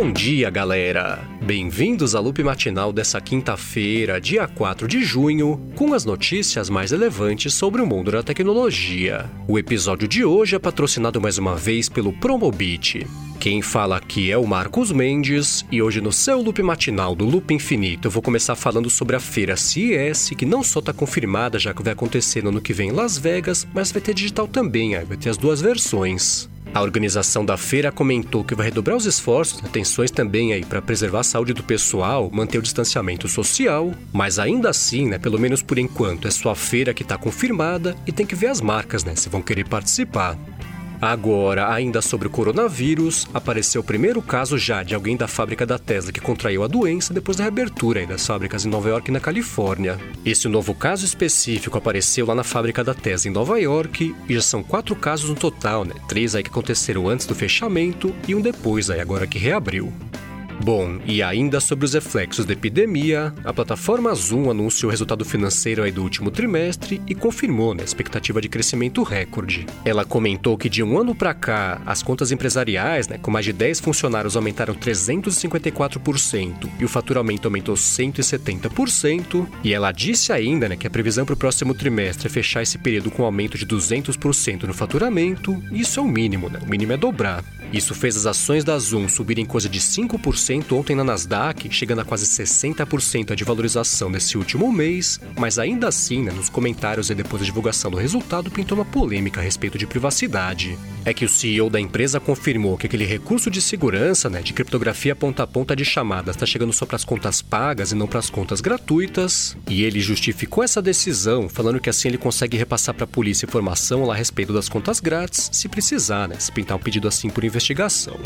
Bom dia, galera! Bem-vindos à Loop Matinal dessa quinta-feira, dia 4 de junho, com as notícias mais relevantes sobre o mundo da tecnologia. O episódio de hoje é patrocinado mais uma vez pelo Promobit. Quem fala aqui é o Marcos Mendes, e hoje no seu Loop Matinal do Loop Infinito eu vou começar falando sobre a feira CES, que não só está confirmada já que vai acontecer no ano que vem em Las Vegas, mas vai ter digital também, vai ter as duas versões. A organização da feira comentou que vai redobrar os esforços, atenções também para preservar a saúde do pessoal, manter o distanciamento social, mas ainda assim, pelo menos por enquanto, é só a feira que está confirmada e tem que ver as marcas, se vão querer participar. Agora, ainda sobre o coronavírus, apareceu o primeiro caso já de alguém da fábrica da Tesla que contraiu a doença depois da reabertura das fábricas em Nova York e na Califórnia. Esse novo caso específico apareceu lá na fábrica da Tesla em Nova York e já são 4 casos no total, 3 que aconteceram antes do fechamento e um depois agora que reabriu. Bom, e ainda sobre os reflexos da epidemia, a plataforma Zoom anunciou o resultado financeiro do último trimestre e confirmou a expectativa de crescimento recorde. Ela comentou que de um ano para cá, as contas empresariais, com mais de 10 funcionários, aumentaram 354% e o faturamento aumentou 170%. E ela disse ainda que a previsão para o próximo trimestre é fechar esse período com um aumento de 200% no faturamento, e isso é o mínimo, o mínimo é dobrar. Isso fez as ações da Zoom subirem coisa de 5% ontem na Nasdaq, chegando a quase 60% de valorização nesse último mês, mas ainda assim, nos comentários depois da divulgação do resultado, pintou uma polêmica a respeito de privacidade. É que o CEO da empresa confirmou que aquele recurso de segurança, de criptografia ponta a ponta de chamadas, está chegando só para as contas pagas e não para as contas gratuitas, e ele justificou essa decisão, falando que assim ele consegue repassar para a polícia informação lá a respeito das contas grátis, se precisar, se pintar um pedido assim por investigação.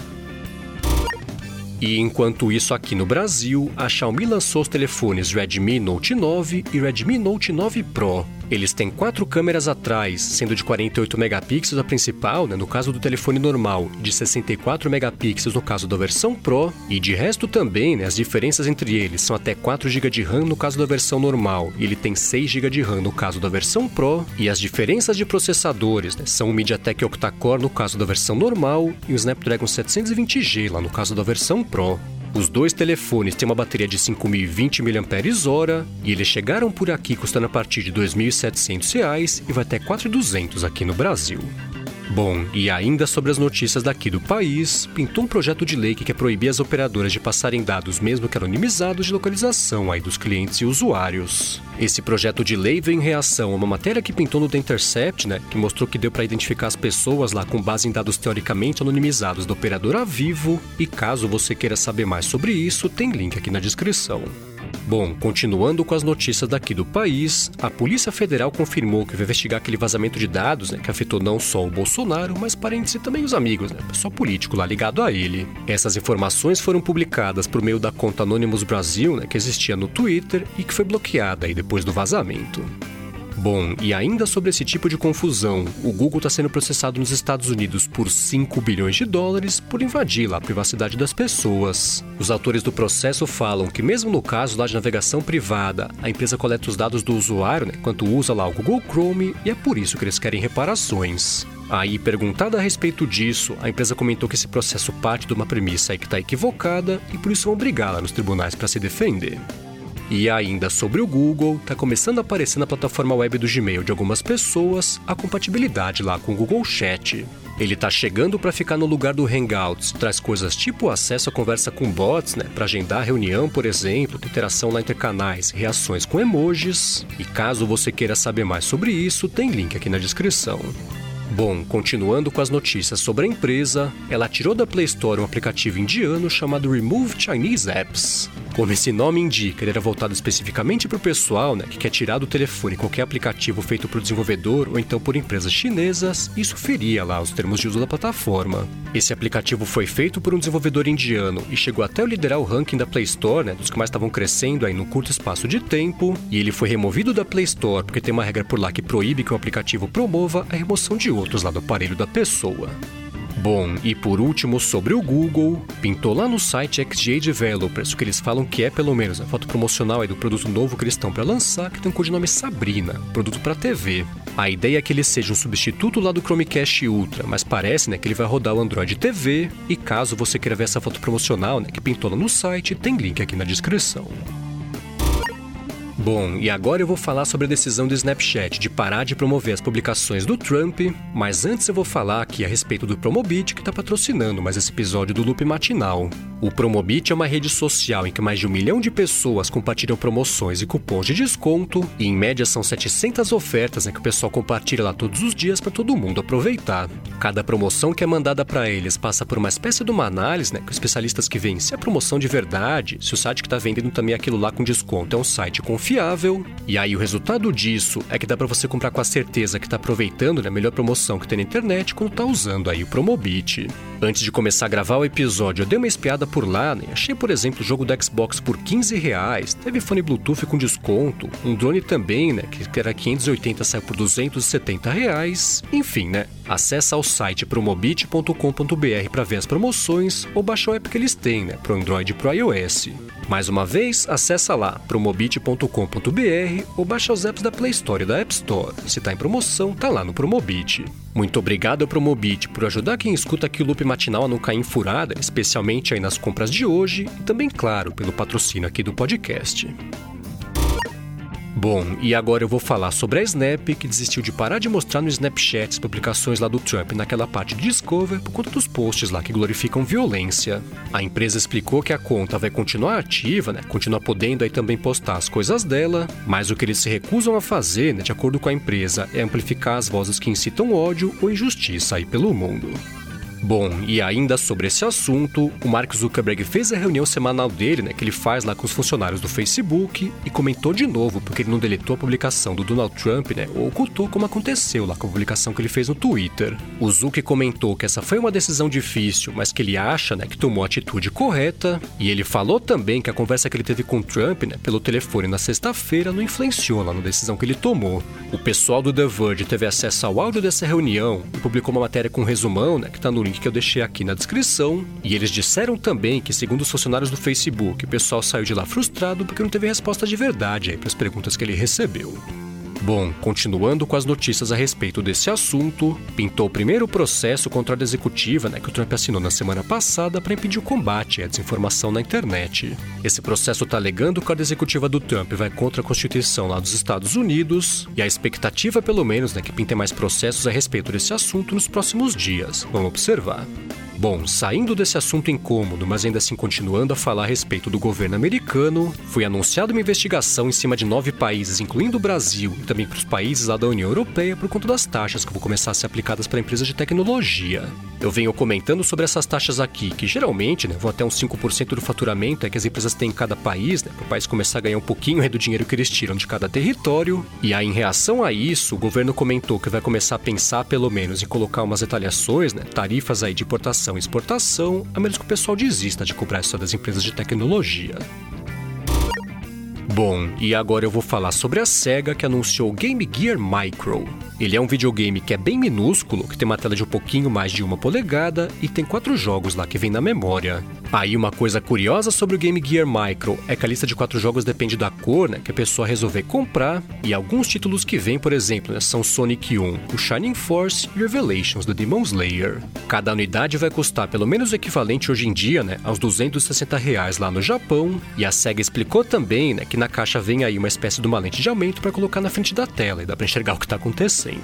E enquanto isso, aqui no Brasil, a Xiaomi lançou os telefones Redmi Note 9 e Redmi Note 9 Pro. Eles têm 4 câmeras atrás, sendo de 48 megapixels a principal, no caso do telefone normal, de 64 megapixels no caso da versão Pro, e de resto também, as diferenças entre eles são até 4 GB de RAM no caso da versão normal, e ele tem 6 GB de RAM no caso da versão Pro, e as diferenças de processadores são o MediaTek Octa-core no caso da versão normal e o Snapdragon 720G lá no caso da versão Pro. Os dois telefones têm uma bateria de 5.020 mAh e eles chegaram por aqui custando a partir de R$ 2.700 e vai até R$ 4.200 aqui no Brasil. Bom, e ainda sobre as notícias daqui do país, pintou um projeto de lei que quer proibir as operadoras de passarem dados, mesmo que anonimizados, de localização dos clientes e usuários. Esse projeto de lei vem em reação a uma matéria que pintou no The Intercept, que mostrou que deu para identificar as pessoas lá com base em dados teoricamente anonimizados da operadora Vivo, e caso você queira saber mais sobre isso, tem link aqui na descrição. Bom, continuando com as notícias daqui do país, a Polícia Federal confirmou que vai investigar aquele vazamento de dados, que afetou não só o Bolsonaro, mas parentes e também os amigos, pessoal político lá ligado a ele. Essas informações foram publicadas por meio da conta Anonymous Brasil, que existia no Twitter e que foi bloqueada depois do vazamento. Bom, e ainda sobre esse tipo de confusão, o Google está sendo processado nos Estados Unidos por $5 bilhões por invadir a privacidade das pessoas. Os autores do processo falam que mesmo no caso de navegação privada, a empresa coleta os dados do usuário, enquanto usa o Google Chrome, e é por isso que eles querem reparações. Aí, perguntada a respeito disso, a empresa comentou que esse processo parte de uma premissa que está equivocada e por isso vão brigar lá nos tribunais para se defender. E ainda sobre o Google, está começando a aparecer na plataforma web do Gmail de algumas pessoas a compatibilidade lá com o Google Chat. Ele está chegando para ficar no lugar do Hangouts, traz coisas tipo acesso a conversa com bots, para agendar reunião, por exemplo, interação lá entre canais, reações com emojis. E caso você queira saber mais sobre isso, tem link aqui na descrição. Bom, continuando com as notícias sobre a empresa, ela tirou da Play Store um aplicativo indiano chamado Remove Chinese Apps. Como esse nome indica, ele era voltado especificamente para o pessoal que quer tirar do telefone qualquer aplicativo feito por desenvolvedor ou então por empresas chinesas, e isso feria lá os termos de uso da plataforma. Esse aplicativo foi feito por um desenvolvedor indiano e chegou até a liderar o ranking da Play Store, dos que mais estavam crescendo num curto espaço de tempo, e ele foi removido da Play Store porque tem uma regra por lá que proíbe que o aplicativo promova a remoção de outros lá do aparelho da pessoa. Bom, e por último, sobre o Google, pintou lá no site XGA Developers o que eles falam que é, pelo menos, a foto promocional do produto novo que eles estão para lançar, que tem o codinome Sabrina, produto para TV. A ideia é que ele seja um substituto lá do Chromecast Ultra, mas parece, né, que ele vai rodar o Android TV, e caso você queira ver essa foto promocional, né, que pintou lá no site, tem link aqui na descrição. Bom, e agora eu vou falar sobre a decisão do Snapchat de parar de promover as publicações do Trump, mas antes eu vou falar aqui a respeito do Promobit, que está patrocinando mais esse episódio do Loop Matinal. O Promobit é uma rede social em que mais de 1 milhão de pessoas compartilham promoções e cupons de desconto, e em média são 700 ofertas, né, que o pessoal compartilha lá todos os dias para todo mundo aproveitar. Cada promoção que é mandada para eles passa por uma espécie de uma análise, né, com especialistas que veem se é promoção de verdade, se o site que está vendendo também aquilo lá com desconto é um site confiável, e aí o resultado disso é que dá para você comprar com a certeza que está aproveitando, né, a melhor promoção que tem na internet quando está usando aí o Promobit. Antes de começar a gravar o episódio, eu dei uma espiada por lá, né? Achei, por exemplo, o jogo do Xbox por R$15, teve fone Bluetooth com desconto, um drone também, né, que era 580, saiu por R$270, enfim, né? Acessa ao site promobit.com.br para ver as promoções ou baixa o app que eles têm, né, pro Android e pro iOS. Mais uma vez, acessa lá, promobit.com.br ou baixa os apps da Play Store e da App Store. Se tá em promoção, tá lá no Promobit. Muito obrigado ao Promobit por ajudar quem escuta aqui o Loop Matinal a não cair em furada, especialmente aí nas compras de hoje, e também, claro, pelo patrocínio aqui do podcast. Bom, e agora eu vou falar sobre a Snap, que desistiu de parar de mostrar no Snapchat as publicações lá do Trump naquela parte de Discover por conta dos posts lá que glorificam violência. A empresa explicou que a conta vai continuar ativa, né, continuar podendo aí também postar as coisas dela, mas o que eles se recusam a fazer, né, de acordo com a empresa, é amplificar as vozes que incitam ódio ou injustiça aí pelo mundo. Bom, e ainda sobre esse assunto, o Mark Zuckerberg fez a reunião semanal dele, né, que ele faz lá com os funcionários do Facebook, e comentou de novo porque ele não deletou a publicação do Donald Trump, né, ou ocultou como aconteceu lá com a publicação que ele fez no Twitter. O Zuck comentou que essa foi uma decisão difícil, mas que ele acha, né, que tomou a atitude correta, e ele falou também que a conversa que ele teve com o Trump, né, pelo telefone na sexta-feira não influenciou lá na decisão que ele tomou. O pessoal do The Verge teve acesso ao áudio dessa reunião e publicou uma matéria com um resumão, né, que tá no link que eu deixei aqui na descrição, e eles disseram também que, segundo os funcionários do Facebook, o pessoal saiu de lá frustrado porque não teve resposta de verdade aí para as perguntas que ele recebeu. Bom, continuando com as notícias a respeito desse assunto, pintou o primeiro processo contra a ordem executiva, né, que o Trump assinou na semana passada para impedir o combate à desinformação na internet. Esse processo está alegando que a ordem executiva do Trump vai contra a Constituição lá dos Estados Unidos, e a expectativa, pelo menos, né, que pintem mais processos a respeito desse assunto nos próximos dias. Vamos observar. Bom, saindo desse assunto incômodo, mas ainda assim continuando a falar a respeito do governo americano, foi anunciada uma investigação em cima de 9 países, incluindo o Brasil, e também para os países lá da União Europeia, por conta das taxas que vão começar a ser aplicadas para empresas de tecnologia. Eu venho comentando sobre essas taxas aqui, que geralmente, né, vão até uns 5% do faturamento que as empresas têm em cada país, né, para o país começar a ganhar um pouquinho do dinheiro que eles tiram de cada território. E aí, em reação a isso, o governo comentou que vai começar a pensar, pelo menos, em colocar umas retaliações, né, tarifas aí de importação e exportação, a menos que o pessoal desista de cobrar isso das empresas de tecnologia. Bom, e agora eu vou falar sobre a SEGA, que anunciou o Game Gear Micro. Ele é um videogame que é bem minúsculo, que tem uma tela de um pouquinho mais de 1 polegada e tem 4 jogos lá que vem na memória. Aí uma coisa curiosa sobre o Game Gear Micro é que a lista de 4 jogos depende da cor, né, que a pessoa resolver comprar, e alguns títulos que vêm, por exemplo, né, são Sonic 1, o Shining Force e Revelations do Demon Slayer. Cada unidade vai custar pelo menos o equivalente hoje em dia, né, aos R$260 lá no Japão, e a SEGA explicou também, né, que na caixa vem aí uma espécie de uma lente de aumento para colocar na frente da tela e dá para enxergar o que está acontecendo.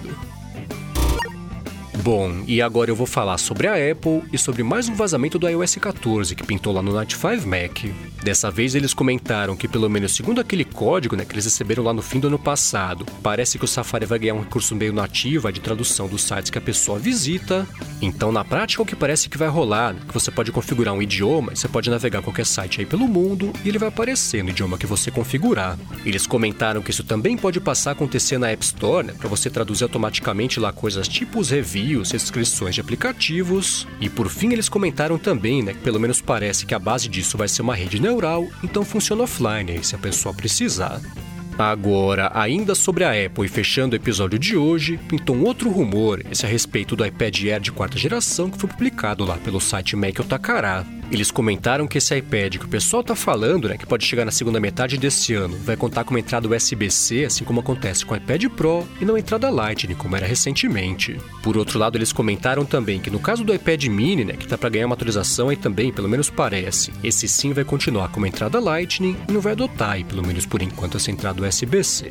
Bom, e agora eu vou falar sobre a Apple e sobre mais um vazamento do iOS 14 que pintou lá no Night 5 Mac. Dessa vez eles comentaram que, pelo menos segundo aquele código, né, que eles receberam lá no fim do ano passado, parece que o Safari vai ganhar um recurso meio nativo de tradução dos sites que a pessoa visita. Então, na prática, o que parece que vai rolar, né, que você pode configurar um idioma e você pode navegar qualquer site aí pelo mundo e ele vai aparecer no idioma que você configurar. Eles comentaram que isso também pode passar a acontecer na App Store, né, para você traduzir automaticamente lá coisas tipo os reviews, descrições de aplicativos. E por fim eles comentaram também, né, que pelo menos parece que a base disso vai ser uma rede neural, então funciona offline aí se a pessoa precisar. Agora, ainda sobre a Apple e fechando o episódio de hoje, pintou um outro rumor, esse a respeito do iPad Air de 4ª geração que foi publicado lá pelo site Mac Otakara. Eles comentaram que esse iPad que o pessoal tá falando, que pode chegar na segunda metade desse ano, vai contar com uma entrada USB-C, assim como acontece com o iPad Pro, e não entrada Lightning, como era recentemente. Por outro lado, eles comentaram também que no caso do iPad Mini, que tá para ganhar uma atualização aí também, pelo menos parece, esse sim vai continuar com uma entrada Lightning e não vai adotar, aí, pelo menos por enquanto, essa entrada USB-C.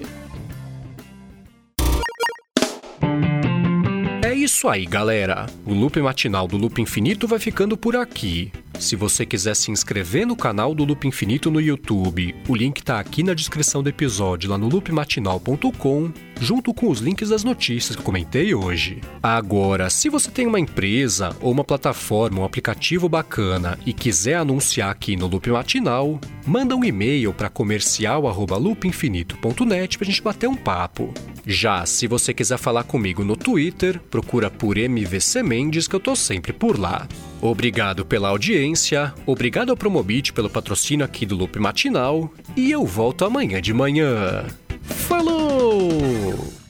É isso aí, galera. O Loop Matinal do Loop Infinito vai ficando por aqui. Se você quiser se inscrever no canal do Loop Infinito no YouTube, o link tá aqui na descrição do episódio, lá no loopmatinal.com, junto com os links das notícias que eu comentei hoje. Agora, se você tem uma empresa ou uma plataforma, um aplicativo bacana e quiser anunciar aqui no Loop Matinal, manda um e-mail para comercial@loopinfinito.net pra gente bater um papo. Já se você quiser falar comigo no Twitter, procura por MVC Mendes que eu tô sempre por lá. Obrigado pela audiência, obrigado ao Promobit pelo patrocínio aqui do Loop Matinal e eu volto amanhã de manhã. Falou!